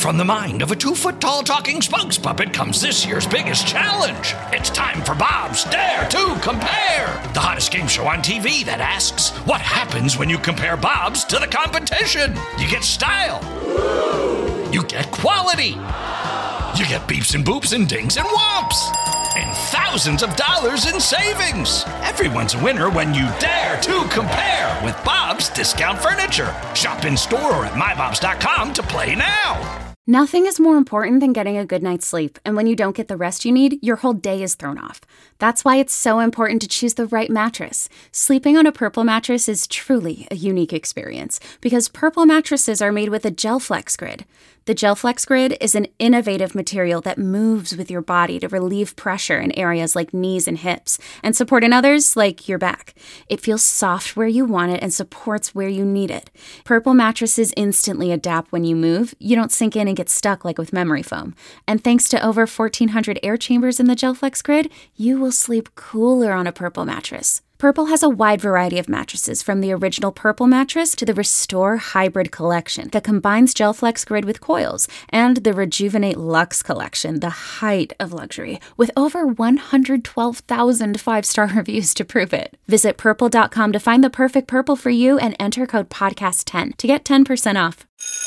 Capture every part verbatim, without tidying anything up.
From the mind of a two-foot-tall talking spokes puppet comes this year's biggest challenge. It's time for Bob's Dare to Compare, the hottest game show on T V that asks, what happens when you compare Bobs to the competition? You get style. You get quality. You get beeps and boops and dings and whomps. And thousands of dollars in savings. Everyone's a winner when you dare to compare with Bob's Discount Furniture. Shop in store or at my bobs dot com to play now. Nothing is more important than getting a good night's sleep, and when you don't get the rest you need, your whole day is thrown off. That's why it's so important to choose the right mattress. Sleeping on a Purple mattress is truly a unique experience, because Purple mattresses are made with a GelFlex Grid. The GelFlex Grid is an innovative material that moves with your body to relieve pressure in areas like knees and hips, and support in others like your back. It feels soft where you want it and supports where you need it. Purple mattresses instantly adapt when you move. You don't sink in and get stuck like with memory foam. And thanks to over fourteen hundred air chambers in the GelFlex Grid, you will sleep cooler on a Purple mattress. Purple has a wide variety of mattresses, from the original Purple mattress to the Restore Hybrid collection that combines GelFlex Grid with coils, and the Rejuvenate Luxe collection, the height of luxury, with over one hundred twelve thousand five-star reviews to prove it. Visit purple dot com to find the perfect Purple for you and enter code podcast ten to get ten percent off.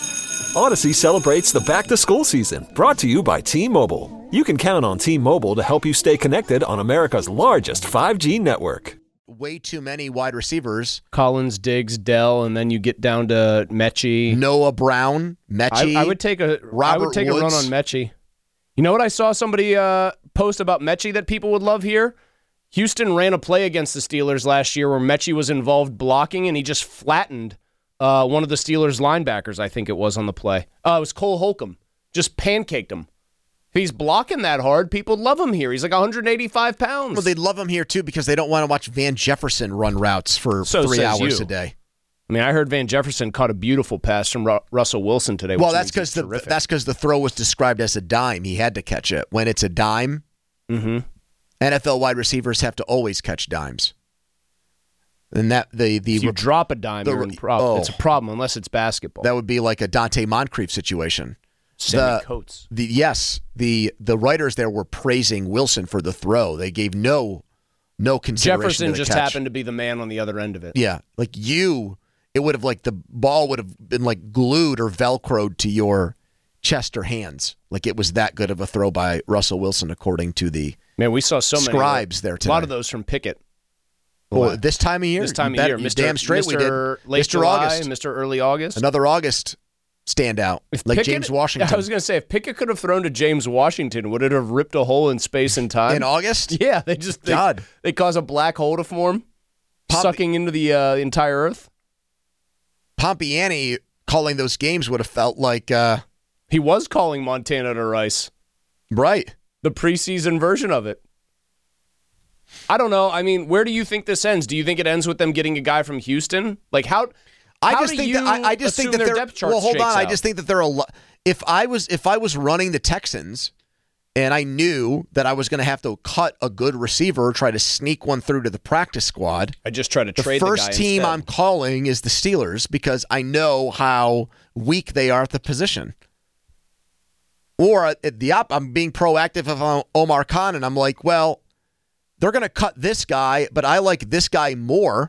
Odyssey celebrates the back-to-school season, brought to you by T-Mobile. You can count on T-Mobile to help you stay connected on America's largest five G network. Way too many wide receivers. Collins, Diggs, Dell, and then you get down to Mechie. Noah Brown, Mechie. I, I would take a Robert I would take Woods. a run on Mechie. You know what I saw somebody uh, post about Mechie that people would love here? Houston ran a play against the Steelers last year where Mechie was involved blocking, and he just flattened uh, one of the Steelers linebackers, I think it was, on the play. Uh, it was Cole Holcomb. Just pancaked him. If he's blocking that hard, people love him here. He's like one hundred eighty-five pounds. Well, they love him here, too, because they don't want to watch Van Jefferson run routes for so three hours you. a day. I mean, I heard Van Jefferson caught a beautiful pass from Ru- Russell Wilson today. Well, that's because the that's because the throw was described as a dime. He had to catch it. When it's a dime, mm-hmm. N F L wide receivers have to always catch dimes. And that the the if you drop a dime, the, you're in prob- oh, it's a problem unless it's basketball. That would be like a Dante Moncrief situation. Sammy the, Coates. The, yes, the the writers there were praising Wilson for the throw. They gave no no consideration Jefferson to the just catch. happened to be the man on the other end of it. Yeah, like you, it would have like the ball would have been like glued or Velcroed to your chest or hands. Like it was that good of a throw by Russell Wilson, according to the man. We saw so many scribes there today. A lot of those from Pickett. Well, this time of year, this time you of bet, year, you Mister damn straight Mister we did. Late Mister July, August, Mister Early August, another August standout, if like Pickett, James Washington. I was going to say, if Pickett could have thrown to James Washington, would it have ripped a hole in space and time in August? Yeah, they just they, God, they cause a black hole to form, Pomp- sucking into the uh, entire Earth. Pompiani calling those games would have felt like uh, he was calling Montana to Rice, right? The preseason version of it. I don't know. I mean, where do you think this ends? Do you think it ends with them getting a guy from Houston? Like how? I how just do think you that I, I just think that their they're depth chart well. Hold on, shakes I out? just think that they're a lot. If I was if I was running the Texans, and I knew that I was going to have to cut a good receiver, try to sneak one through to the practice squad, I just try to the trade first the guy team instead. I'm calling is the Steelers because I know how weak they are at the position. Or at the op, I'm being proactive if I'm Omar Khan, and I'm like, well, they're going to cut this guy, but I like this guy more.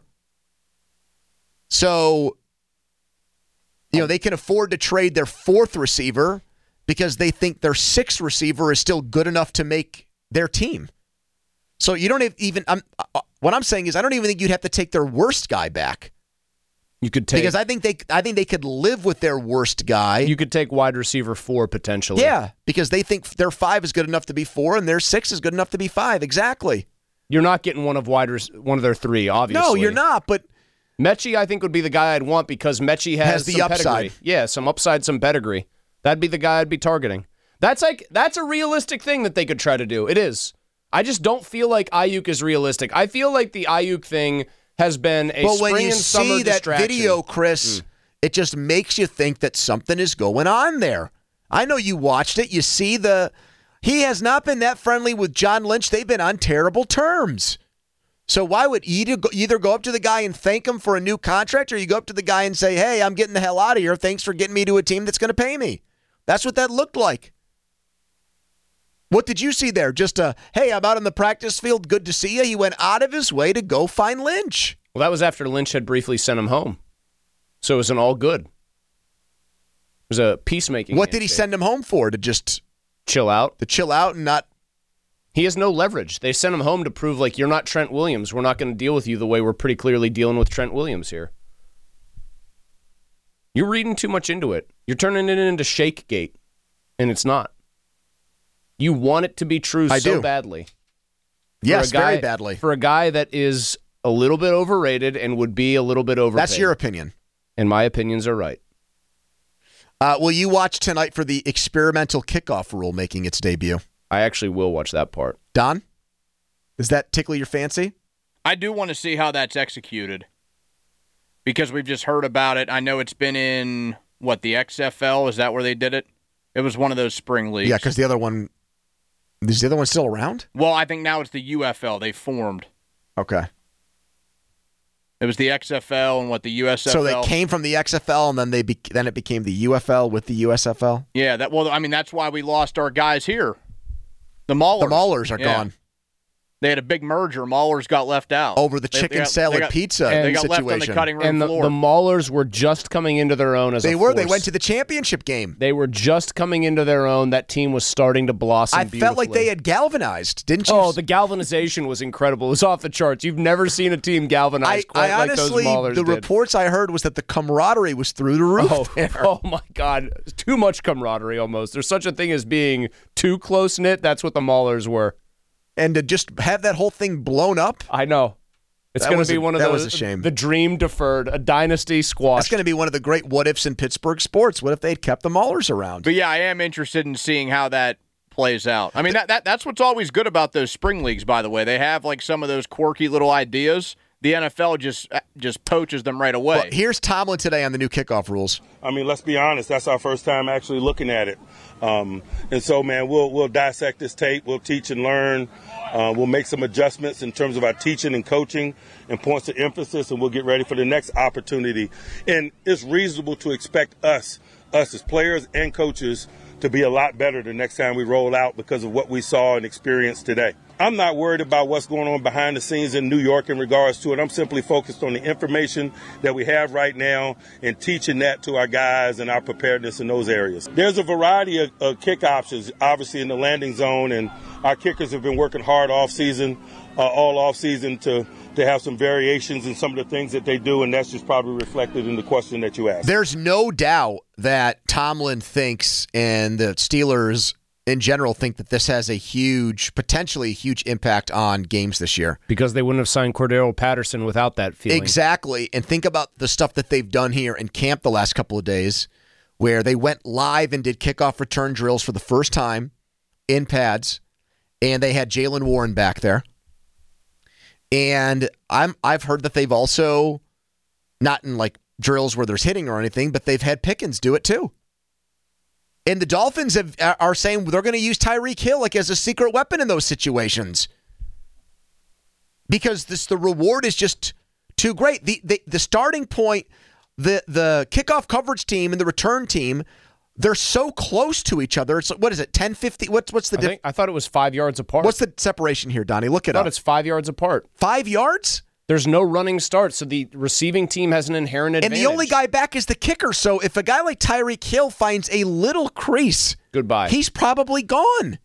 So, you know, they can afford to trade their fourth receiver because they think their sixth receiver is still good enough to make their team. So you don't have even I'm, uh, what I'm saying is I don't even think you'd have to take their worst guy back. You could take because I think they I think they could live with their worst guy. You could take wide receiver four potentially. Yeah, because they think their five is good enough to be four and their six is good enough to be five. Exactly. You're not getting one of wide one of their three, obviously. No, you're not. But Mechie, I think, would be the guy I'd want because Mechie has, has the some upside. Pedigree. Yeah, some upside, some pedigree. That'd be the guy I'd be targeting. That's like that's a realistic thing that they could try to do. It is. I just don't feel like Ayuk is realistic. I feel like the Ayuk thing has been a but spring when you and summer see that distraction. video, Chris, mm. it just makes you think that something is going on there. I know you watched it. You see the he has not been that friendly with John Lynch. They've been on terrible terms. So why would either go, either go up to the guy and thank him for a new contract, or you go up to the guy and say, "Hey, I'm getting the hell out of here. Thanks for getting me to a team that's going to pay me." That's what that looked like. What did you see there? Just a, hey, I'm out on the practice field. Good to see you. He went out of his way to go find Lynch. Well, that was after Lynch had briefly sent him home. So it was an all good. It was a peacemaking. What did he handshake. send him home for? To just chill out? To chill out and not. He has no leverage. They sent him home to prove, like, you're not Trent Williams. We're not going to deal with you the way we're pretty clearly dealing with Trent Williams here. You're reading too much into it. You're turning it into Shakegate, and it's not. You want it to be true I so do. badly. Yes, guy, very badly. For a guy that is a little bit overrated and would be a little bit overpaid. That's your opinion. And my opinions are right. Uh, will you watch tonight for the experimental kickoff rule making its debut? I actually will watch that part. Don, does that tickle your fancy? I do want to see how that's executed because we've just heard about it. I know it's been in, what, the X F L? Is that where they did it? It was one of those spring leagues. Yeah, because the other one, is the other one still around? Well, I think now it's the U F L. They formed. Okay. It was the X F L and what, the U S F L. So they came from the X F L and then they be- then it became the U F L with the U S F L? Yeah, that. Well, I mean, that's why we lost our guys here. The Maulers. The Maulers are yeah. gone. They had a big merger. Maulers got left out. Over the They- chicken they got- salad they got- pizza They got situation. left on the cutting room And the, floor. the Maulers were just coming into their own as They a were. force. They went to the championship game. They were just coming into their own. That team was starting to blossom I felt like beautifully. they had galvanized, didn't you? Oh, the galvanization was incredible. It was off the charts. You've never seen a team galvanize I, quite I like honestly, those Maulers the did. reports I heard was that the camaraderie was through the roof Oh, there. oh my God. Too much camaraderie almost. There's such a thing as being too close-knit. That's what the Maulers were. And to just have that whole thing blown up, I know. It's That going was to be a- one of that those. was a shame. The dream deferred, a dynasty that's squashed. going to be one of the great what-ifs in Pittsburgh sports. What if they'd kept the Maulers around? But yeah, I am interested in seeing how that plays out. I mean, that, that that's what's always good about those spring leagues, by the way. They have like some of those quirky little ideas. The N F L just just poaches them right away. Well, here's Tomlin today on the new kickoff rules. I mean, let's be honest. That's our first time actually looking at it, um, and so, man, we'll we'll dissect this tape. We'll teach and learn. Uh, we'll make some adjustments in terms of our teaching and coaching and points of emphasis, and we'll get ready for the next opportunity. And it's reasonable to expect us, us as players and coaches, to be a lot better the next time we roll out because of what we saw and experienced today. I'm not worried about what's going on behind the scenes in New York in regards to it. I'm simply focused on the information that we have right now and teaching that to our guys and our preparedness in those areas. There's a variety of, of kick options, obviously, in the landing zone, and our kickers have been working hard off season, uh, all off season to to have some variations in some of the things that they do, and that's just probably reflected in the question that you asked. There's no doubt that Tomlin thinks and the Steelers in general think that this has a huge, potentially huge impact on games this year. Because they wouldn't have signed Cordero Patterson without that feeling. Exactly. And think about the stuff that they've done here in camp the last couple of days where they went live and did kickoff return drills for the first time in pads, and they had Jaylen Warren back there. And I'm I've heard that they've also, not in like drills where there's hitting or anything, but they've had Pickens do it too. And the Dolphins have, are saying they're going to use Tyreek Hill like as a secret weapon in those situations because this the reward is just too great. The the, the starting point, the the kickoff coverage team and the return team, they're so close to each other. It's what is it, ten, fifty? What's what's the I, dif- think, I thought it was five yards apart. What's the separation here, Donnie? Look it I thought up. it's five yards apart. Five yards? There's no running start, so the receiving team has an inherent advantage. And the only guy back is the kicker. So if a guy like Tyreek Hill finds a little crease, goodbye. He's probably gone.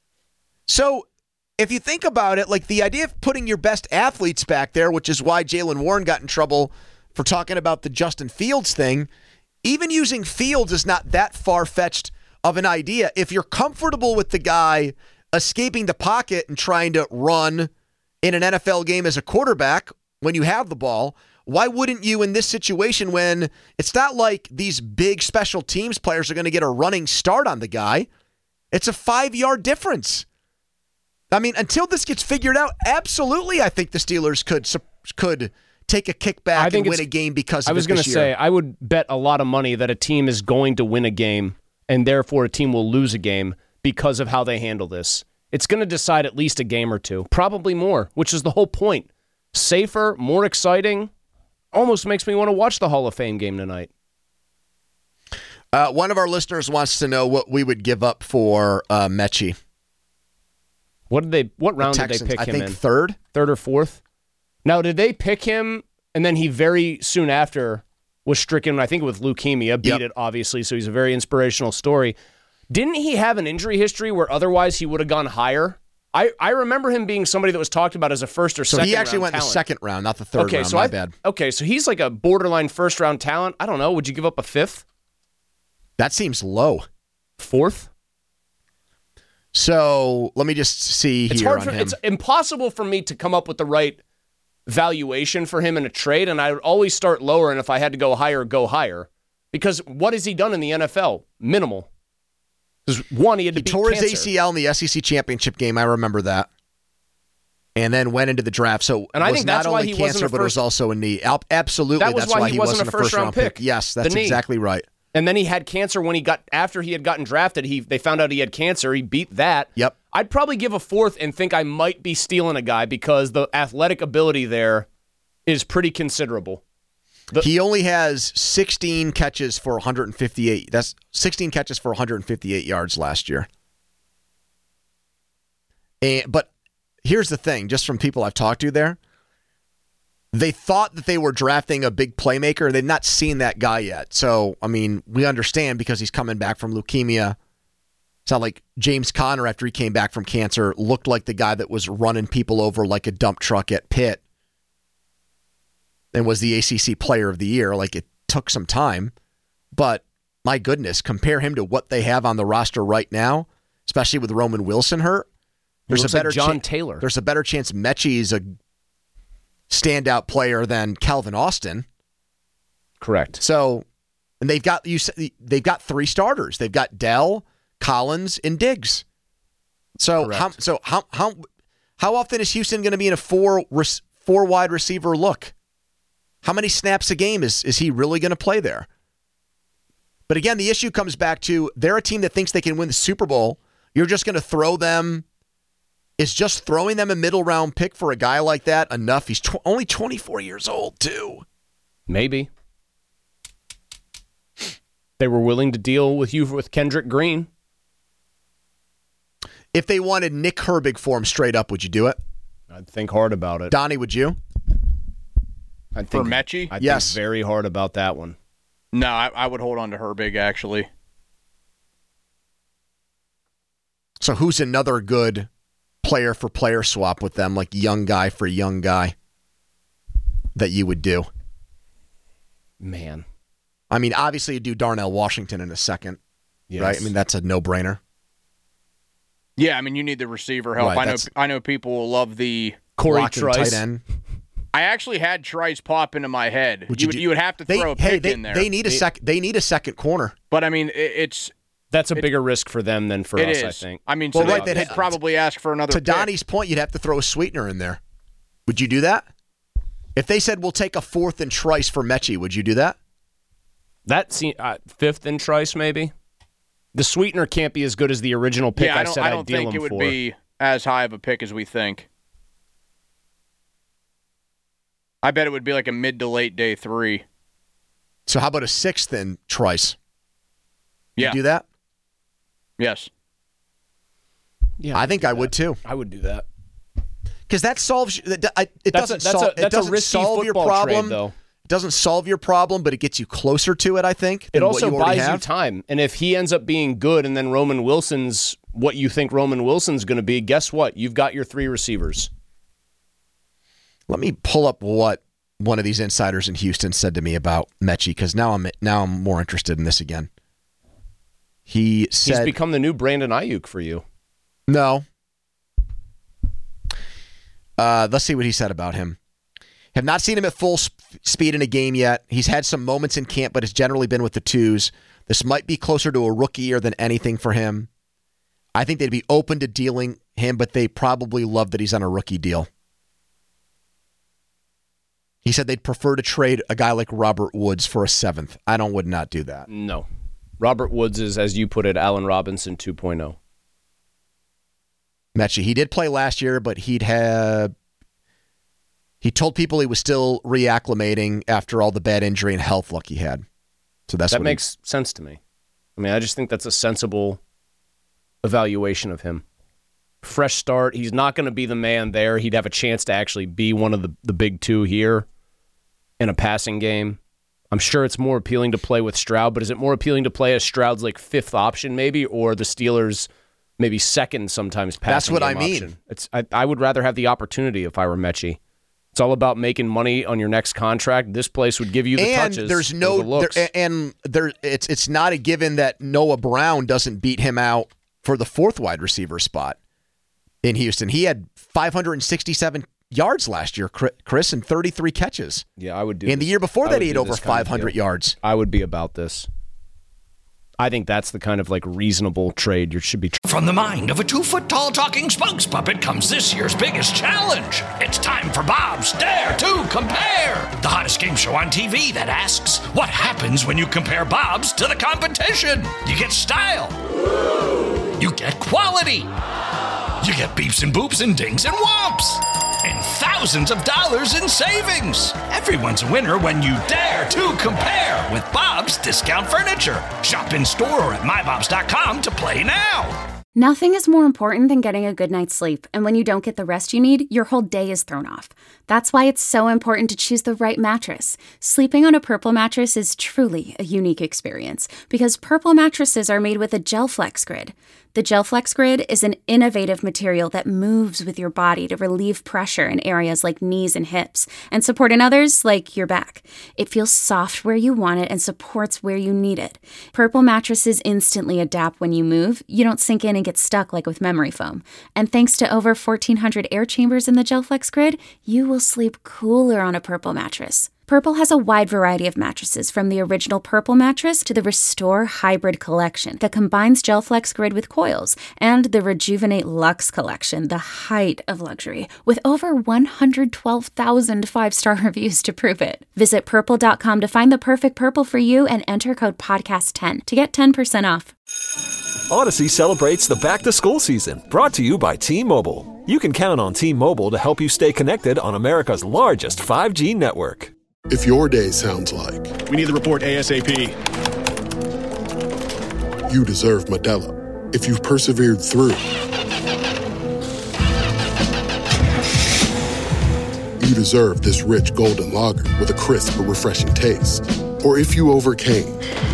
So if you think about it, like the idea of putting your best athletes back there, which is why Jaylen Warren got in trouble for talking about the Justin Fields thing, even using Fields is not that far-fetched of an idea. If you're comfortable with the guy escaping the pocket and trying to run in an N F L game as a quarterback when you have the ball, why wouldn't you in this situation when it's not like these big special teams players are going to get a running start on the guy? It's a five-yard difference. I mean, until this gets figured out, absolutely I think the Steelers could could take a kickback I think and win a game because of I was going to say, I would bet a lot of money that a team is going to win a game, and therefore a team will lose a game because of how they handle this. It's going to decide at least a game or two, probably more, which is the whole point. Safer, more exciting, almost makes me want to watch the Hall of Fame game tonight. Uh, one of our listeners wants to know what we would give up for uh, Mechie. What did they? What round The did they Texans, pick I him think in? third. Third or fourth? Now, did they pick him and then he very soon after was stricken, I think, with leukemia, beat Yep. it, obviously, so he's a very inspirational story. Didn't he have an injury history where otherwise he would have gone higher? I, I remember him being somebody that was talked about as a first or So second he actually round went in the talent. second round, not the third okay, round. so My I, bad. Okay, so he's like a borderline first-round talent. I don't know. Would you give up a fifth? That seems low. Fourth? So let me just see It's here hard on for, him. It's impossible for me to come up with the right valuation for him in a trade, and I would always start lower, and if I had to go higher, go higher. Because what has he done in the N F L? Minimal. Because one, he had to He beat tore cancer. his A C L in the S E C championship game. I remember that. And then went into the draft. So And it I was think not that's why only he wasn't cancer, a but it was first- also a knee. Al- Absolutely, That was that's why why he he wasn't wasn't, a a first-round first-round pick. pick. Yes, The that's knee. exactly right. And then he had cancer when he got after he had gotten drafted. He they found out he had cancer. He beat that. Yep. I'd probably give a fourth and think I might be stealing a guy because the athletic ability there is pretty considerable. The- He only has sixteen catches for one hundred fifty-eight. That's sixteen catches for one hundred fifty-eight yards last year. And, but here's the thing, just from people I've talked to there, they thought that they were drafting a big playmaker. They've not seen that guy yet. So, I mean, we understand because he's coming back from leukemia. It's not like James Conner, after he came back from cancer, looked like the guy that was running people over like a dump truck at Pitt and was the A C C Player of the Year. Like, it took some time. But, my goodness, compare him to what they have on the roster right now, especially with Roman Wilson hurt. There's a looks like better John chan- Taylor. There's a better chance Mechie is a standout player than Calvin Austin. Correct. So, and they've got you. said They've got three starters. They've got Dell, Collins, and Diggs. So Correct. how so how how how often is Houston going to be in a four res- four wide receiver look? How many snaps a game is is he really going to play there? But again, the issue comes back to they're a team that thinks they can win the Super Bowl. You're just going to throw them. Is just throwing them a middle round pick for a guy like that enough? He's tw- only twenty-four years old too. Maybe. They were willing to deal with you with Kendrick Green. If they wanted Nick Herbig for him straight up, would you do it? I'd think hard about it. Donnie, would you? I'd For think, Mechie? I'd Yes. think very hard about that one. No, I, I would hold on to Herbig, actually. So who's another good player for player swap with them, like young guy for young guy, that you would do? Man. I mean, obviously you do Darnell Washington in a second, Yes. right? I mean, that's a no-brainer. Yeah, I mean, you need the receiver help. Right, I know that's- I know people will love the... Corey Blocking Trice. tight end. I actually had Trice pop into my head. Would you, you would, do- you would have to They, throw a hey, pick they, in there. they need a sec. They need a second corner. But, I mean, it, it's... That's a bigger risk for them than for It us, is. I think. I mean, Well, so right, they, they'd would probably ask for another To pick. Donnie's point, you'd have to throw a sweetener in there. Would you do that? If they said we'll take a fourth and Trice for Mechie, would you do that? That se- uh, fifth and Trice, maybe? The sweetener can't be as good as the original pick Yeah, I I, don't, said I I'd don't deal think him it would for. be as high of a pick as we think. I bet it would be like a mid to late day three. So how about a sixth and Trice? Yeah. You do that? Yes. Yeah, I think do I that. would too. I would do that. Because that solves that. I- It That's a, doesn't that's solve. a, that's it doesn't a risky solve your football problem. trade, though. It doesn't solve your problem, but it gets you closer to it. I think. It than also what you already buys you have. time. And if he ends up being good and then Roman Wilson's what you think Roman Wilson's going to be, guess what? You've got your three receivers. Let me pull up what one of these insiders in Houston said to me about Mechie, because now I'm now I'm more interested in this again. He said, He's become the new Brandon Ayuk for you. "No." Uh, let's see what he said about him. Have not seen him at full sp- speed in a game yet. He's had some moments in camp, but has generally been with the twos. This might be closer to a rookie year than anything for him. I think they'd be open to dealing him, but they probably love that he's on a rookie deal. He said they'd prefer to trade a guy like Robert Woods for a seventh. I don't would not do that. No. Robert Woods is, as you put it, Allen Robinson two point oh. Mechie, he did play last year, but he'd have. He told people he was still reacclimating after all the bad injury and health luck he had. So that's That what makes sense to me. I mean, I just think that's a sensible evaluation of him. Fresh start. He's not going to be the man there. He'd have a chance to actually be one of the, the big two here in a passing game. I'm sure it's more appealing to play with Stroud, but is it more appealing to play as Stroud's like fifth option maybe, or the Steelers' maybe second sometimes passing That's what game I mean. option? It's I, I would rather have the opportunity if I were Mechie. It's all about making money on your next contract. This place would give you the and touches. There's no, the looks. There, and there, it's it's not a given that Noah Brown doesn't beat him out for the fourth wide receiver spot in Houston. He had five hundred sixty-seven yards last year, Chris, and thirty-three catches. Yeah, I would do. And this. the year before I that, he had do over five hundred yards. I would be about this. I think that's the kind of like reasonable trade you should be. Tra- From the mind of a two-foot-tall talking spokes puppet comes this year's biggest challenge. It's time for Bob's Dare to Compare, the hottest game show on T V that asks, what happens when you compare Bob's to the competition? You get style. You get quality. You get beeps and boops and dings and whomps. And thousands of dollars in savings. Everyone's a winner when you dare to compare with Bob's Discount Furniture. Shop in store or at my bobs dot com to play now. Nothing is more important than getting a good night's sleep, and when you don't get the rest you need, your whole day is thrown off. That's why it's so important to choose the right mattress. Sleeping on a Purple mattress is truly a unique experience, because Purple mattresses are made with a GelFlex Grid. The GelFlex Grid is an innovative material that moves with your body to relieve pressure in areas like knees and hips, and support in others like your back. It feels soft where you want it and supports where you need it. Purple mattresses instantly adapt when you move. You don't sink in and get stuck like with memory foam. And thanks to over fourteen hundred air chambers in the GelFlex Grid, you will sleep cooler on a Purple mattress. Purple has a wide variety of mattresses, from the original Purple mattress to the Restore Hybrid collection that combines GelFlex Grid with coils, and the Rejuvenate Luxe collection, the height of luxury, with over one hundred twelve thousand five-star reviews to prove it. Visit purple dot com to find the perfect Purple for you and enter code podcast ten to get ten percent off. Odyssey celebrates the back-to-school season, brought to you by T-Mobile. You can count on T-Mobile to help you stay connected on America's largest five G network. If your day sounds like, we need the report ASAP, you deserve Modelo. If you've persevered through, you deserve this rich golden lager with a crisp but refreshing taste. Or if you overcame,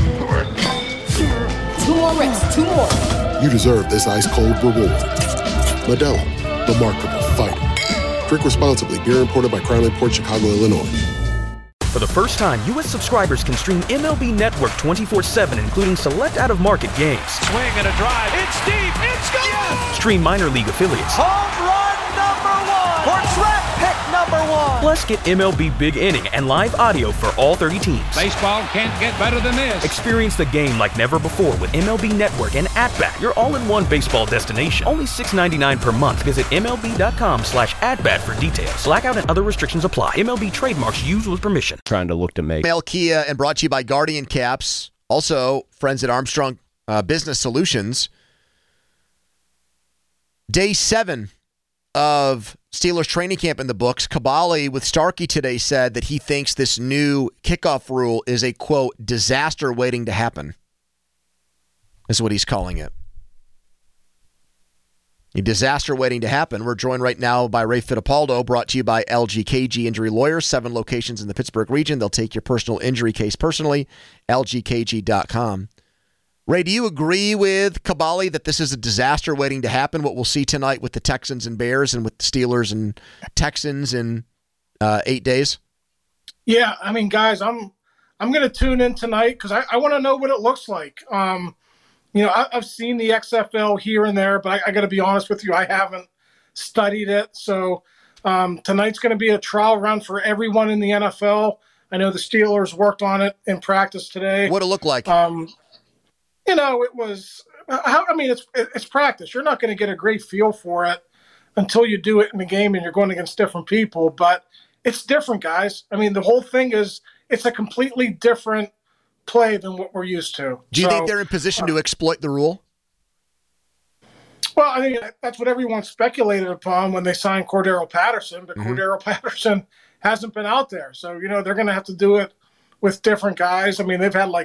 two more reps, two more. You deserve this ice-cold reward. Modelo, the Remarkable Fighter. Drink responsibly. Beer imported by Crown Imports, Chicago, Illinois. For the first time, U S subscribers can stream M L B Network twenty-four seven, including select out-of-market games. Swing and a drive. It's deep. It's gone. Yes! Stream minor league affiliates. Home run number one. Or draft pick number one. Plus, get M L B Big Inning and live audio for all thirty teams. Baseball can't get better than this. Experience the game like never before with M L B Network and At-Bat, your all-in-one baseball destination. Only six ninety-nine per month. Visit MLB.com slash at-bat for details. Blackout and other restrictions apply. M L B trademarks used with permission. Trying to look to make. Mail Kia and brought to you by Guardian Caps. Also, friends at Armstrong uh, Business Solutions. Day seven of Steelers training camp in the books. Kabali with Starkey today said that he thinks this new kickoff rule is a, quote, disaster waiting to happen. Is what he's calling it. A disaster waiting to happen. We're joined right now by Ray Fittipaldo, brought to you by L G K G Injury Lawyers, seven locations in the Pittsburgh region. They'll take your personal injury case personally, L G K G dot com. Ray, do you agree with Kabali that this is a disaster waiting to happen, what we'll see tonight with the Texans and Bears and with the Steelers and Texans in uh, eight days? Yeah, I mean, guys, I'm I'm going to tune in tonight because I, I want to know what it looks like. Um, you know, I, I've seen the X F L here and there, but I, I got to be honest with you, I haven't studied it. So um, tonight's going to be a trial run for everyone in the N F L. I know the Steelers worked on it in practice today. What'd it look like? Um, you know, it was, I mean, it's it's practice. You're not going to get a great feel for it until you do it in the game and you're going against different people. But it's different, guys. I mean, the whole thing is it's a completely different play than what we're used to. Do you so, think they're in position to exploit the rule? Well, I mean, that's what everyone speculated upon when they signed Cordero Patterson, but mm-hmm. Cordero Patterson hasn't been out there. So, you know, they're going to have to do it with different guys. I mean, they've had like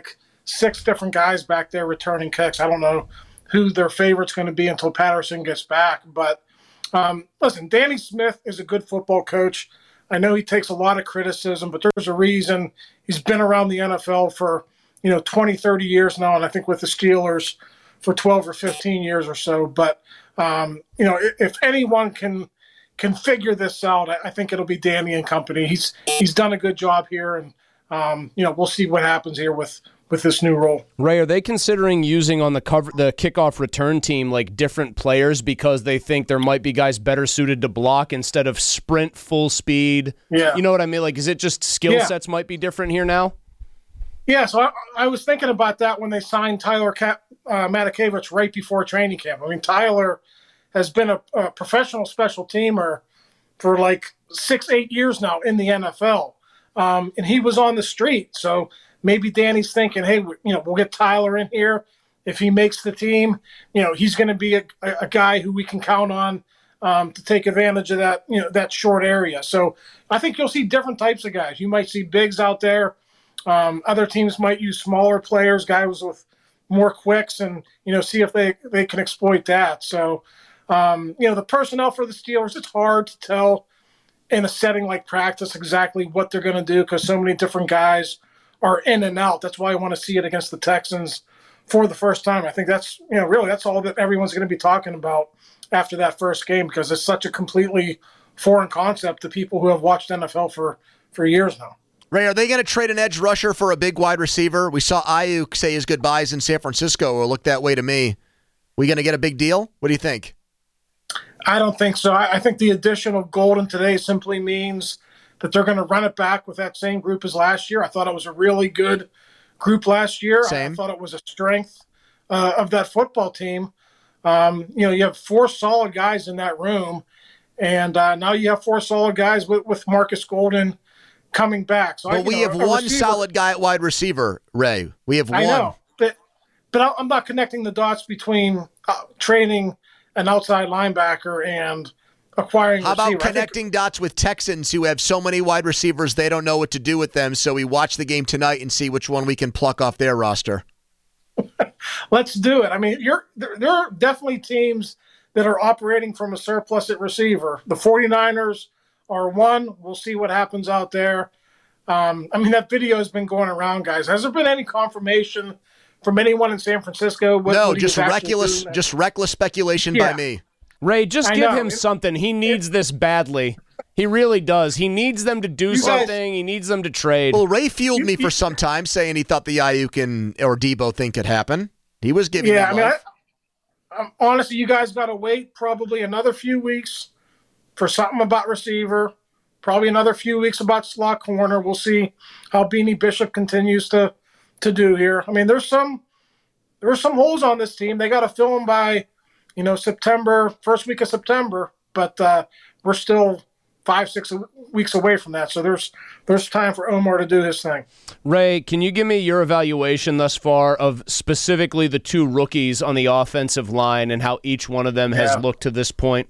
six different guys back there returning kicks. I don't know who their favorite's going to be until Patterson gets back. But um, listen, Danny Smith is a good football coach. I know he takes a lot of criticism, but there's a reason he's been around the N F L for, you know, twenty, thirty years now, and I think with the Steelers for twelve or fifteen years or so. But, um, you know, if, if anyone can can figure this out, I, I think it'll be Danny and company. He's he's done a good job here, and, um, you know, we'll see what happens here with, with this new role. Ray, are they considering using on the cover the kickoff return team like different players because they think there might be guys better suited to block instead of sprint full speed? Yeah. You know what I mean? Like, is it just skill Yeah. sets might be different here now? Yeah, so I, I was thinking about that when they signed Tyler Ka- uh, Matakevich right before training camp. I mean, Tyler has been a, a professional special teamer for like six, eight years now in the N F L, um, and he was on the street. So maybe Danny's thinking, hey, you know, we'll get Tyler in here. If he makes the team, you know, he's going to be a, a guy who we can count on um, to take advantage of that, you know, that short area. So I think you'll see different types of guys. You might see bigs out there. Um, other teams might use smaller players, guys with more quicks, and, you know, see if they, they can exploit that. So, um, you know, the personnel for the Steelers, it's hard to tell in a setting like practice exactly what they're going to do because so many different guys are in and out. That's why I want to see it against the Texans for the first time. I think that's, you know, really that's all that everyone's going to be talking about after that first game because it's such a completely foreign concept to people who have watched N F L for, for years now. Ray, are they going to trade an edge rusher for a big wide receiver? We saw Ayuk say his goodbyes in San Francisco, or looked that way to me. We going to get a big deal? What do you think? I don't think so. I, I think the addition of Golden today simply means that they're going to run it back with that same group as last year. I thought it was a really good group last year. Same. I thought it was a strength uh, of that football team. Um, you know, you have four solid guys in that room, and uh, now you have four solid guys with, with Marcus Golden coming back. So but I, we know, have a one receiver, solid guy at wide receiver, Ray. We have one. I know, but but I'm not connecting the dots between uh, trading an outside linebacker and acquiring How about receiver. connecting dots with Texans who have so many wide receivers they don't know what to do with them, so we watch the game tonight and see which one we can pluck off their roster? Let's do it. I mean, you're there, there are definitely teams that are operating from a surplus at receiver. The 49ers are one. We'll see what happens out there. Um, I mean, that video has been going around, guys. Has there been any confirmation from anyone in San Francisco? What, no, what just reckless, doing? just reckless speculation Yeah. by me. Ray, just I give know. him something. He needs this badly. He really does. He needs them to do You guys- something. He needs them to trade. Well, Ray fueled You- me for you- some time, saying he thought the Ayuk and or Debo thing could happen. He was giving Yeah, I them mean, life. I, um, honestly, you guys got to wait probably another few weeks for something about receiver. Probably another few weeks about slot corner. We'll see how Beanie Bishop continues to to do here. I mean, there's some there's some holes on this team. They got to fill them by, you know, September, first week of September. But uh, we're still five, six weeks away from that. So there's there's time for Omar to do his thing. Ray, can you give me your evaluation thus far of specifically the two rookies on the offensive line and how each one of them has Yeah. looked to this point?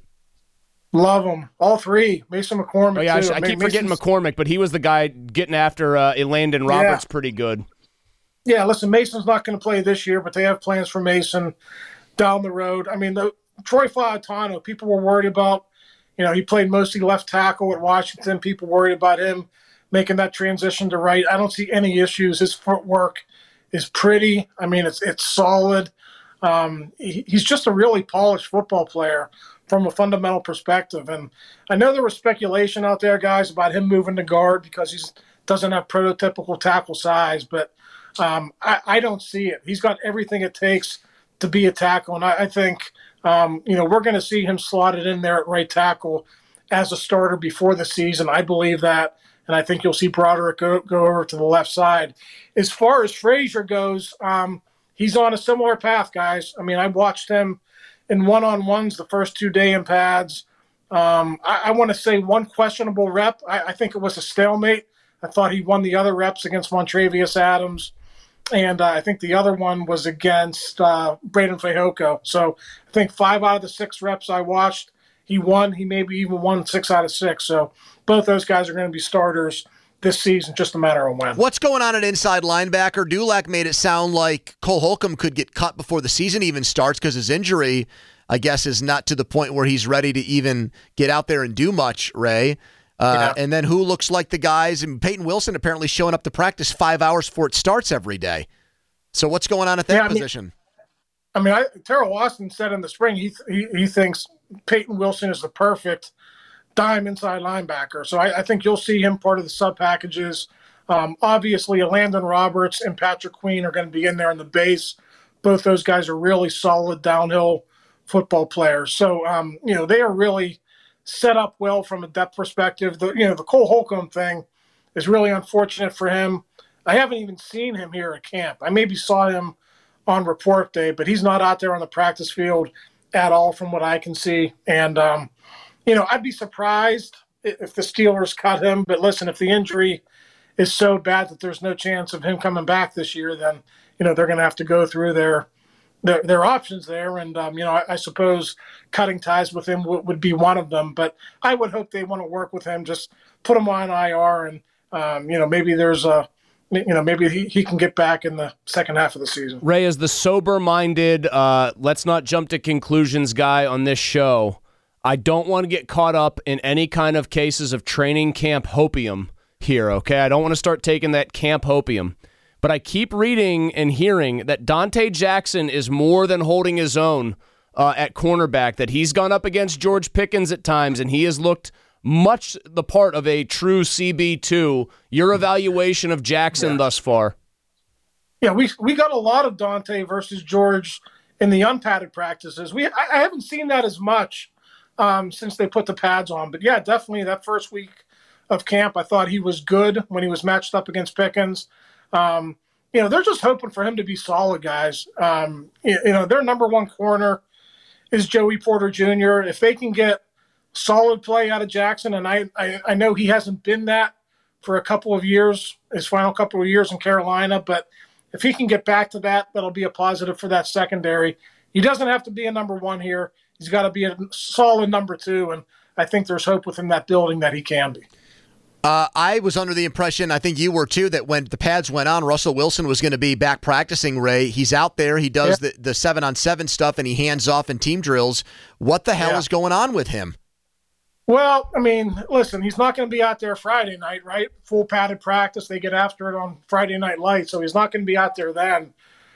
Love them. All three. Mason McCormick, Oh, yeah, I, too. sh- I mean, keep forgetting Mason's- McCormick, but he was the guy getting after uh, Elandon Roberts pretty good. Yeah, listen, Mason's not going to play this year, but they have plans for Mason down the road. I mean, the, Troy Fautano, people were worried about. You know, he played mostly left tackle at Washington. People worried about him making that transition to right. I don't see any issues. His footwork is pretty. I mean, it's it's solid. Um, he, he's just a really polished football player from a fundamental perspective. And I know there was speculation out there, guys, about him moving to guard because he doesn't have prototypical tackle size, but um, I, I don't see it. He's got everything it takes to be a tackle, and I, I think um, you know we're going to see him slotted in there at right tackle as a starter before the season. I believe that, and I think you'll see Broderick go, go over to the left side. As far as Frazier goes, um, he's on a similar path, guys. I mean, I watched him in one-on-ones the first two day in pads. Um, I, I want to say one questionable rep. I, I think it was a stalemate. I thought he won the other reps against Montravius Adams. And uh, I think the other one was against uh, Braden Fehoko. So I think five out of the six reps I watched, he won. He maybe even won six out of six. So both those guys are going to be starters this season, just a matter of when. What's going on at inside linebacker? Dulac made it sound like Cole Holcomb could get cut before the season even starts because his injury, I guess, is not to the point where he's ready to even get out there and do much, Ray. Uh, yeah. And then who looks like the guys? And Peyton Wilson apparently showing up to practice five hours before it starts every day. So what's going on at that yeah, I position? Mean, I mean, I, Terrell Austin said in the spring he, he he thinks Peyton Wilson is the perfect dime inside linebacker. So I, I think you'll see him part of the sub packages. Um, obviously, Landon Roberts and Patrick Queen are going to be in there in the base. Both those guys are really solid downhill football players. So, um, you know, they are really set up well from a depth perspective. The, you know, the Cole Holcomb thing is really unfortunate for him. I haven't even seen him here at camp. I maybe saw him on report day, but he's not out there on the practice field at all from what I can see. And, um, you know, I'd be surprised if the Steelers cut him. But listen, if the injury is so bad that there's no chance of him coming back this year, then, you know, they're going to have to go through their their, their options there. And, um, you know, I, I suppose cutting ties with him w- would be one of them. But I would hope they want to work with him, just put him on I R and, um, you know, maybe there's a, you know, maybe he, he can get back in the second half of the season. Ray, as the sober-minded, uh, let's not jump to conclusions guy on this show, I don't want to get caught up in any kind of cases of training camp hopium here, okay? I don't want to start taking that camp hopium. But I keep reading and hearing that Dante Jackson is more than holding his own uh, at cornerback, that he's gone up against George Pickens at times, and he has looked much the part of a true C B two. Your evaluation of Jackson yeah. thus far? Yeah, we we got a lot of Dante versus George in the unpadded practices. We I, I haven't seen that as much um, since they put the pads on. But, yeah, definitely that first week of camp, I thought he was good when he was matched up against Pickens. Um, you know, they're just hoping for him to be solid, guys. Um, you, you know, their number one corner is Joey Porter Junior If they can get solid play out of Jackson, and I, I, I know he hasn't been that for a couple of years, his final couple of years in Carolina, but if he can get back to that, that'll be a positive for that secondary. He doesn't have to be a number one here. He's got to be a solid number two, and I think there's hope within that building that he can be. Uh, I was under the impression, I think you were too, that when the pads went on, Russell Wilson was going to be back practicing, Ray. He's out there. He does yeah. the, the seven-on-seven stuff, and he hands off in team drills. What the hell yeah. is going on with him? Well, I mean, listen, he's not going to be out there Friday night, right? Full padded practice. They get after it on Friday Night Lights, so he's not going to be out there then.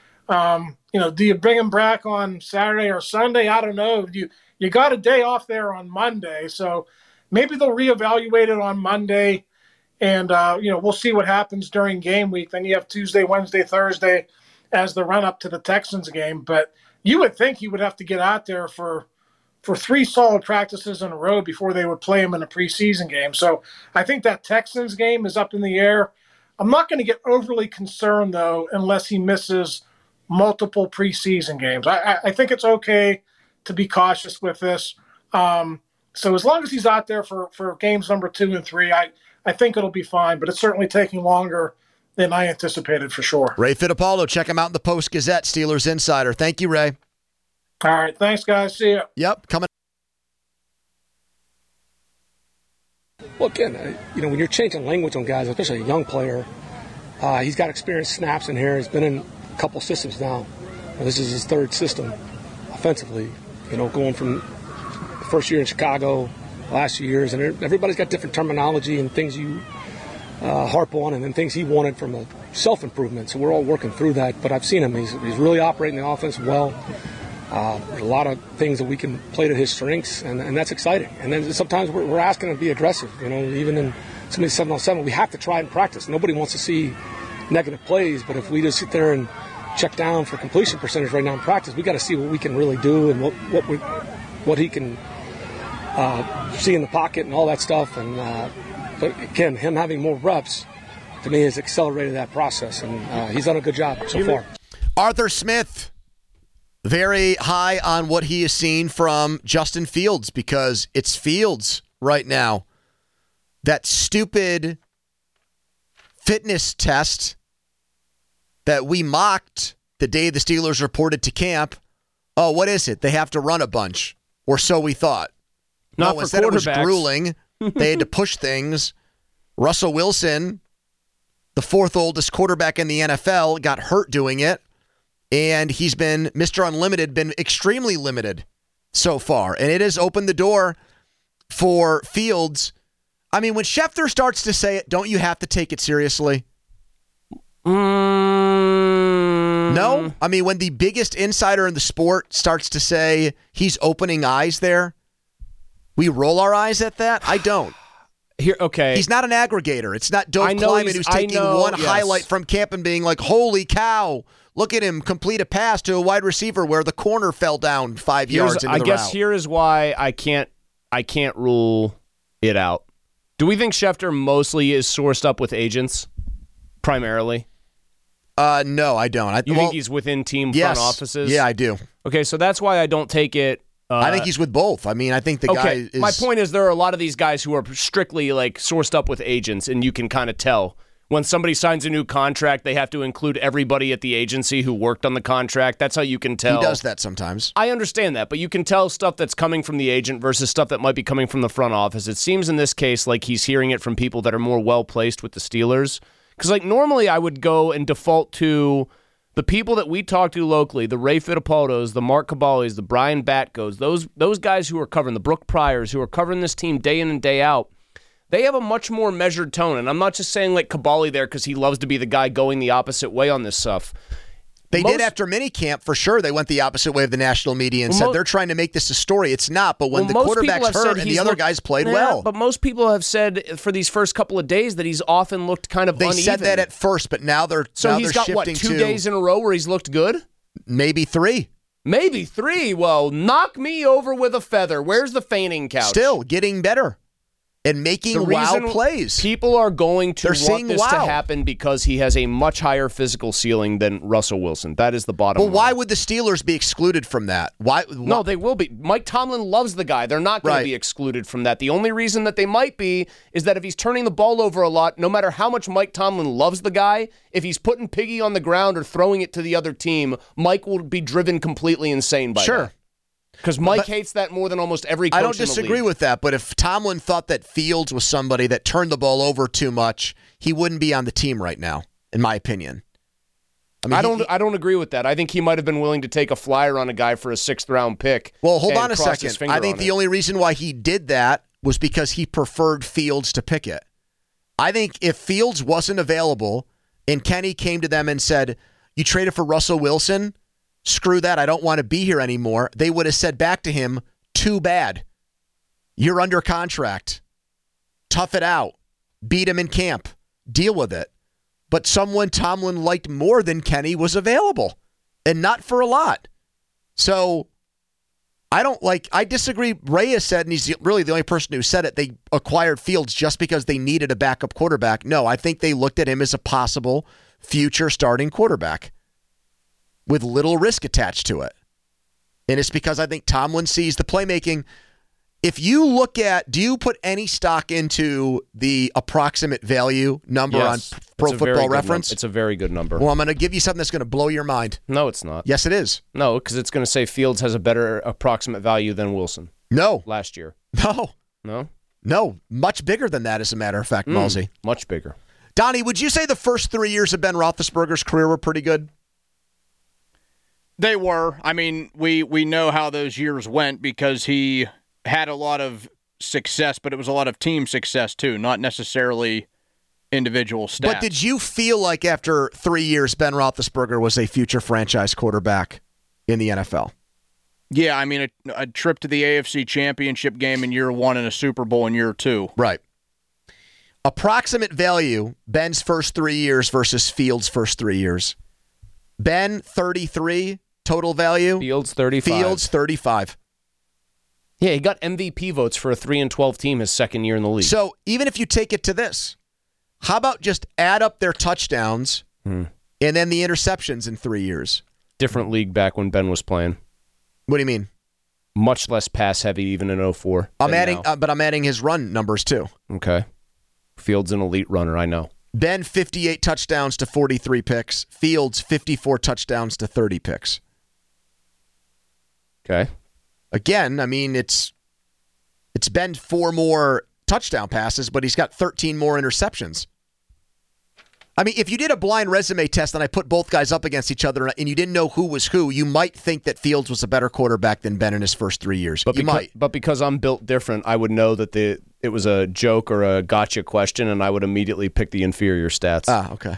Um, you know, do you bring him back on Saturday or Sunday? I don't know. You you got a day off there on Monday, so maybe they'll reevaluate it on Monday, and, uh, you know, we'll see what happens during game week. Then you have Tuesday, Wednesday, Thursday as the run-up to the Texans game. But you would think he would have to get out there for – for three solid practices in a row before they would play him in a preseason game. So I think that Texans game is up in the air. I'm not going to get overly concerned, though, unless he misses multiple preseason games. I, I think it's okay to be cautious with this. Um, so as long as he's out there for, for games number two and three, I, I think it'll be fine. But it's certainly taking longer than I anticipated for sure. Ray Fittipaldo, check him out in the Post-Gazette, Steelers Insider. Thank you, Ray. All right. Thanks, guys. See you. Yep. Coming. Well, again, uh, you know, when you're changing language on guys, especially a young player, uh, he's got experience snaps in here. He's been in a couple systems now. Well, this is his third system offensively, you know, going from the first year in Chicago, last few years. And everybody's got different terminology and things you uh, harp on and then things he wanted from a self-improvement. So we're all working through that. But I've seen him. He's, he's really operating the offense well. Uh, there's a lot of things that we can play to his strengths, and, and that's exciting. And then sometimes we're, we're asking him to be aggressive. You know, even in some of these seven on seven, we have to try and practice. Nobody wants to see negative plays, but if we just sit there and check down for completion percentage right now in practice, we got to see what we can really do and what what we, what he can uh, see in the pocket and all that stuff. And uh, but again, him having more reps to me has accelerated that process, and uh, he's done a good job so far. Arthur Smith. Very high on what he has seen from Justin Fields because it's Fields right now. That stupid fitness test that we mocked the day the Steelers reported to camp. Oh, what is it? They have to run a bunch, or so we thought. Not no, for instead it was quarterbacks. grueling. They had to push things. Russell Wilson, the fourth oldest quarterback in the N F L, got hurt doing it, and he's been, Mister Unlimited, been extremely limited so far, and it has opened the door for Fields. I mean, when Schefter starts to say it, don't you have to take it seriously? Mm. No? I mean, when the biggest insider in the sport starts to say he's opening eyes there, we roll our eyes at that? I don't. Here, okay. He's not an aggregator. It's not Dove I know Kleiman he's- who's I taking know, one yes. highlight from camp and being like, holy cow, look at him complete a pass to a wide receiver where the corner fell down five Here's- yards into I the guess route. here is why I can't I can't rule it out. Do we think Schefter mostly is sourced up with agents, primarily? Uh, no, I don't. I, You well, think he's within team yes. front offices? Yeah, I do. Okay, so that's why I don't take it. Uh, I think he's with both. I mean, I think the guy okay. is... My point is there are a lot of these guys who are strictly like sourced up with agents, and you can kind of tell. When somebody signs a new contract, they have to include everybody at the agency who worked on the contract. That's how you can tell. He does that sometimes. I understand that, but you can tell stuff that's coming from the agent versus stuff that might be coming from the front office. It seems in this case like he's hearing it from people that are more well-placed with the Steelers. Because like normally I would go and default to the people that we talk to locally, the Ray Fittipaldos, the Mark Caballis, the Brian Batgos, those those guys who are covering, the Brooke Pryors, who are covering this team day in and day out. They have a much more measured tone, and I'm not just saying like Caballi there because he loves to be the guy going the opposite way on this stuff. They Most, did after minicamp, for sure. They went the opposite way of the national media and Well, said mo- they're trying to make this a story. It's not, but when well, the most quarterback's people have hurt said and he's the other looked- guys played Yeah, well. But most people have said for these first couple of days that he's often looked kind of They uneven. said that at first, but now they're So now he's they're got, what, shifting two to days in a row where he's looked good? maybe three. Maybe three. Well, knock me over with a feather. Where's the feigning couch? Still getting better and making The wow reason plays. People are going to They're want saying this to wow. happen because he has a much higher physical ceiling than Russell Wilson. That is the bottom But line. why would the Steelers be excluded from that? Why? No, they will be. Mike Tomlin loves the guy. They're not going Right. to be excluded from that. The only reason that they might be is that if he's turning the ball over a lot, no matter how much Mike Tomlin loves the guy, if he's putting Piggy on the ground or throwing it to the other team, Mike will be driven completely insane by Sure. that. Because Mike But- hates that more than almost every coach I don't in the disagree league. with that, but if Tomlin thought that Fields was somebody that turned the ball over too much, he wouldn't be on the team right now, in my opinion. I mean, I he- don't. he- I don't agree with that. I think he might have been willing to take a flyer on a guy for a sixth round pick. Well, hold and on a crossed his second. finger I think on the it. only reason why he did that was because he preferred Fields to Pickett. I think if Fields wasn't available and Kenny came to them and said, "You traded for Russell Wilson? Screw that. I don't want to be here anymore." They would have said back to him, "Too bad. You're under contract. Tough it out. Beat him in camp. Deal with it." But someone Tomlin liked more than Kenny was available, and not for a lot. So I don't like, I disagree. Reyes said, and he's the- really the only person who said it, they acquired Fields just because they needed a backup quarterback. No, I think they looked at him as a possible future starting quarterback with little risk attached to it. And it's because I think Tomlin sees the playmaking. If you look at, do you put any stock into the approximate value number Yes. on Pro It's a very Football good Reference? num- It's a very good number. Well, I'm going to give you something that's going to blow your mind. No, it's not. Yes, it is. No, because it's going to say Fields has a better approximate value than Wilson No, last year. no, No? no. Much bigger than that, as a matter of fact, Mm, Malsey. much bigger. Donnie, would you say the first three years of Ben Roethlisberger's career were pretty good? They were. I mean, we we know how those years went because he had a lot of success, but it was a lot of team success too, not necessarily individual stats. But did you feel like after three years, Ben Roethlisberger was a future franchise quarterback in the N F L? Yeah, I mean, a, a trip to the A F C Championship game in year one and a Super Bowl in year two. Right. Approximate value, Ben's first three years versus Fields' first three years. Ben, thirty-three total value. Fields, thirty-five. Fields, thirty-five. Yeah, he got M V P votes for a three and twelve team his second year in the league. So even if you take it to this, how about just add up their touchdowns Hmm. and then the interceptions in three years? Different league back when Ben was playing. What do you mean? Much less pass heavy even in oh four. I'm than adding, now. uh, but I'm adding his run numbers too. Okay. Fields an elite runner, I know. Ben, fifty-eight touchdowns to forty-three picks. Fields, fifty-four touchdowns to thirty picks. Okay. Again, I mean, it's it's been four more touchdown passes, but he's got thirteen more interceptions. I mean, if you did a blind resume test and I put both guys up against each other and you didn't know who was who, you might think that Fields was a better quarterback than Ben in his first three years. But you because, might. But because I'm built different, I would know that the it was a joke or a gotcha question, and I would immediately pick the inferior stats. Ah, okay.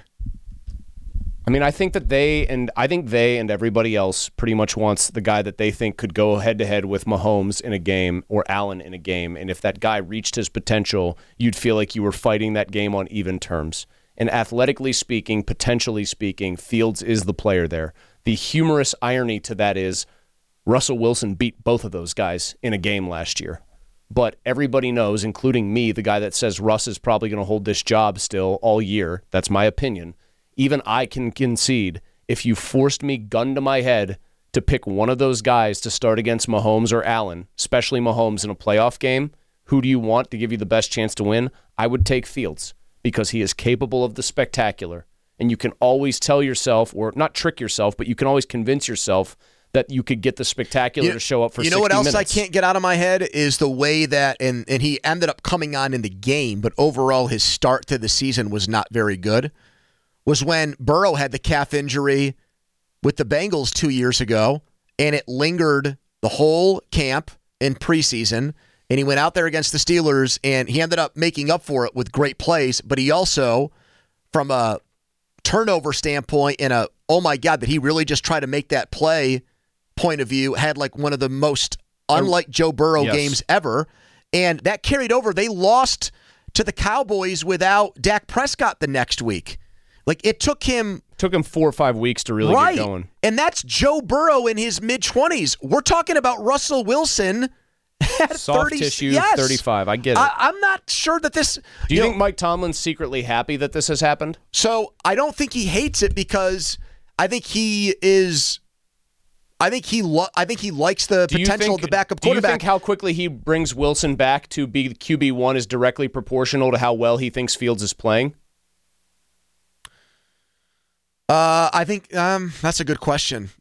I mean, I think that they and I think they and everybody else pretty much wants the guy that they think could go head-to-head with Mahomes in a game or Allen in a game, and if that guy reached his potential, you'd feel like you were fighting that game on even terms. And athletically speaking, potentially speaking, Fields is the player there. The humorous irony to that is Russell Wilson beat both of those guys in a game last year. But everybody knows, including me, the guy that says Russ is probably going to hold this job still all year. That's my opinion. Even I can concede if you forced me gun to my head to pick one of those guys to start against Mahomes or Allen, especially Mahomes in a playoff game, who do you want to give you the best chance to win? I would take Fields, because he is capable of the spectacular. And you can always tell yourself, or not trick yourself, but you can always convince yourself that you could get the spectacular you, to show up for You know what else minutes. I can't get out of my head is the way that, and, and he ended up coming on in the game, but overall his start to the season was not very good, was when Burrow had the calf injury with the Bengals two years ago, and it lingered the whole camp in preseason. And he went out there against the Steelers, and he ended up making up for it with great plays. But he also, from a turnover standpoint and a, oh, my God, did he really just try to make that play point of view, had like one of the most unlike Joe Burrow yes. games ever. And that carried over. They lost to the Cowboys without Dak Prescott the next week. Like, it took him... took him four or five weeks to really right. get going. And that's Joe Burrow in his mid-twenties. We're talking about Russell Wilson... Soft thirty, tissue, yes. thirty-five. I get it. I, I'm not sure that this... Do you, you think know, Mike Tomlin's secretly happy that this has happened? So I don't think he hates it because I think he is... I think he lo- I think he likes the do potential think, of the backup do quarterback. Do you think how quickly he brings Wilson back to be Q B one is directly proportional to how well he thinks Fields is playing? Uh, I think um, that's a good question.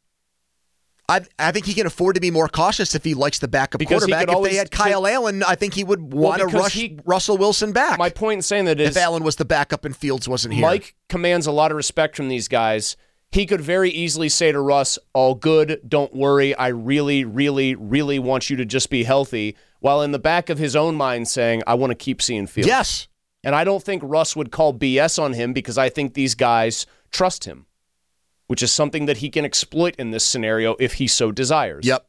I I think he can afford to be more cautious if he likes the backup because quarterback. If always, they had Kyle so, Allen, I think he would well, want to rush he, Russell Wilson back. My point in saying that is... if Allen was the backup and Fields wasn't here. Mike commands a lot of respect from these guys. He could very easily say to Russ, all good, don't worry, I really, really, really want you to just be healthy, while in the back of his own mind saying, I want to keep seeing Fields. Yes. And I don't think Russ would call B S on him because I think these guys trust him, which is something that he can exploit in this scenario if he so desires. Yep.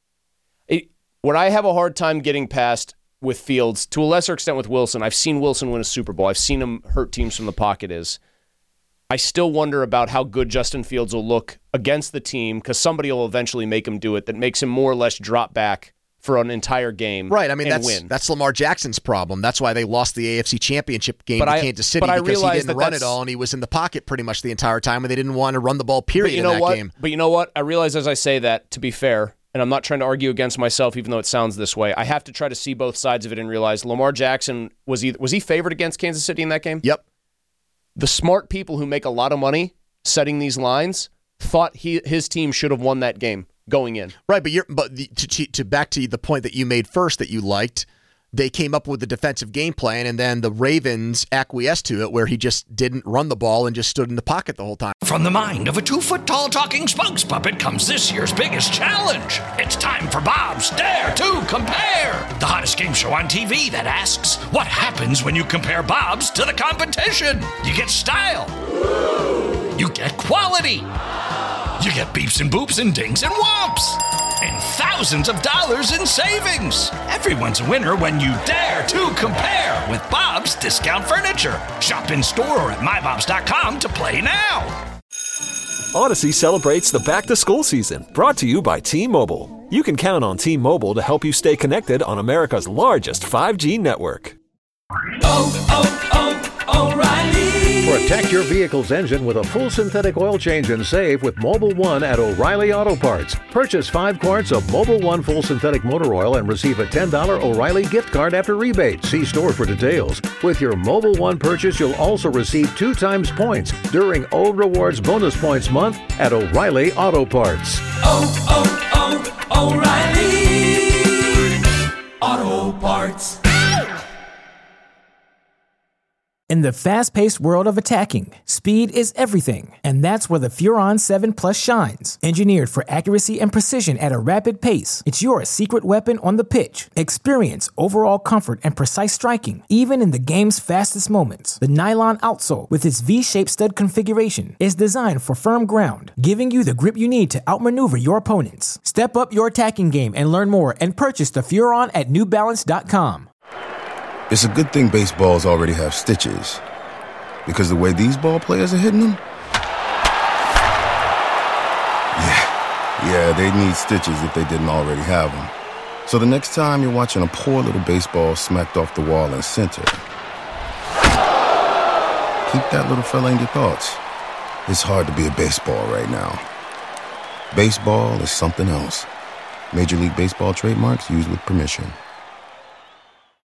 It, what I have a hard time getting past with Fields, to a lesser extent with Wilson, I've seen Wilson win a Super Bowl. I've seen him hurt teams from the pocket is, I still wonder about how good Justin Fields will look against the team because somebody will eventually make him do it that makes him more or less drop back for an entire game right, I mean, and that's, win. that's Lamar Jackson's problem. That's why they lost the A F C Championship game but to I, Kansas City but I because he didn't that run it all and he was in the pocket pretty much the entire time and they didn't want to run the ball, period, but you know in that what? game. But you know what? I realize as I say that, to be fair, and I'm not trying to argue against myself even though it sounds this way, I have to try to see both sides of it and realize Lamar Jackson, was he, was he favored against Kansas City in that game? Yep. The smart people who make a lot of money setting these lines thought he his team should have won that game going in. Right, but you're but the, to, to to back to the point that you made first that you liked, they came up with the defensive game plan and then the Ravens acquiesced to it where he just didn't run the ball and just stood in the pocket the whole time. From the mind of a two-foot-tall talking spokes puppet comes this year's biggest challenge. It's time for Bob's Dare to Compare, the hottest game show on T V that asks, what happens when you compare Bob's to the competition? You get style. You get quality. You get beeps and boops and dings and whomps. And thousands of dollars in savings. Everyone's a winner when you dare to compare with Bob's Discount Furniture. Shop in store or at my bobs dot com to play now. Odyssey celebrates the back-to-school season, brought to you by T-Mobile. You can count on T-Mobile to help you stay connected on America's largest five G network. Oh, oh, oh, O'Reilly. Protect your vehicle's engine with a full synthetic oil change and save with Mobil one at O'Reilly Auto Parts. Purchase five quarts of Mobil one full synthetic motor oil and receive a ten dollars O'Reilly gift card after rebate. See store for details. With your Mobil one purchase, you'll also receive two times points during O Rewards Bonus Points Month at O'Reilly Auto Parts. Oh, oh, oh, O'Reilly Auto Parts. In the fast-paced world of attacking, speed is everything, and that's where the Furon seven Plus shines. Engineered for accuracy and precision at a rapid pace, it's your secret weapon on the pitch. Experience overall comfort and precise striking, even in the game's fastest moments. The nylon outsole, with its V-shaped stud configuration, is designed for firm ground, giving you the grip you need to outmaneuver your opponents. Step up your attacking game and learn more and purchase the Furon at new balance dot com. It's a good thing baseballs already have stitches, because the way these ball players are hitting them, yeah, yeah, they need stitches if they didn't already have them. So the next time you're watching a poor little baseball smacked off the wall in center, keep that little fella in your thoughts. It's hard to be a baseball right now. Baseball is something else. Major League Baseball trademarks used with permission.